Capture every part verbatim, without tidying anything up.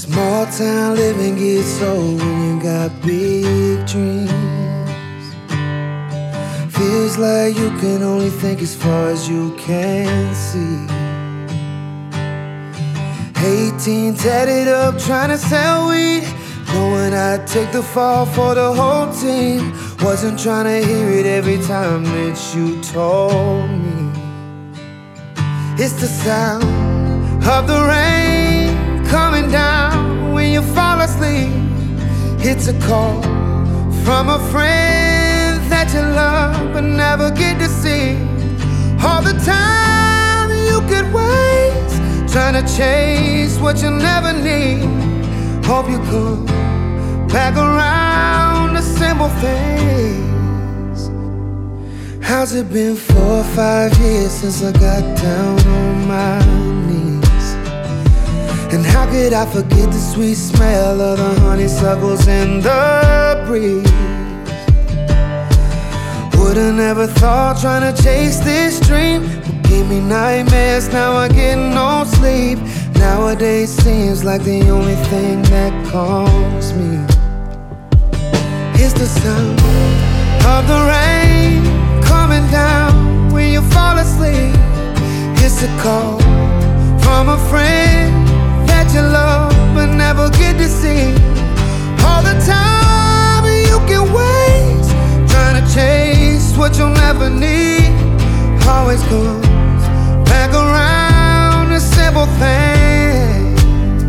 Small town living gets old when you got big dreams. Feels like you can only think as far as you can see. Eighteen tatted up trying to sell weed, knowing I'd take the fall for the whole team. Wasn't trying to hear it every time that you told me. It's the sound of the rain coming down when you fall asleep. It's a call from a friend that you love but never get to see. All the time you could waste trying to chase what you never need. Hope you come back around to simple things. How's it been four or five years since I got down on my knees? And how could I forget the sweet smell of the honeysuckles in the breeze? Would've never thought trying to chase this dream would give me nightmares. Now I get no sleep. Nowadays seems like the only thing that calms me is the sound of the rain coming down when you fall asleep. It's a call from a friend that you love but never get to see. All the time you can waste trying to chase what you'll never need. Always comes back around to simple things,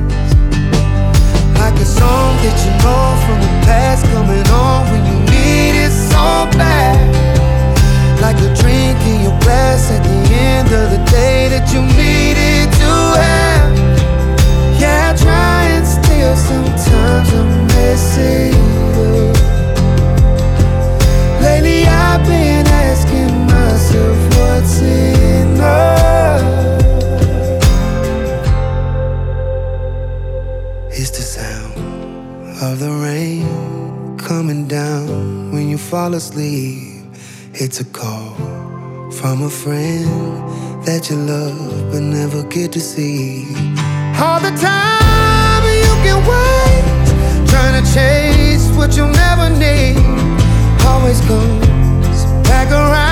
like a song that you know from the past coming on when you need it so bad. Like a drink in your glass at the end of the day that you needed to have. Yeah, I try and still sometimes I miss it. Lately I've been asking myself what's enough. It's the sound of the rain coming down when you fall asleep. It's a call from a friend that you love but never get to see. All the time you can wait trying to chase what you'll never need. Always comes back around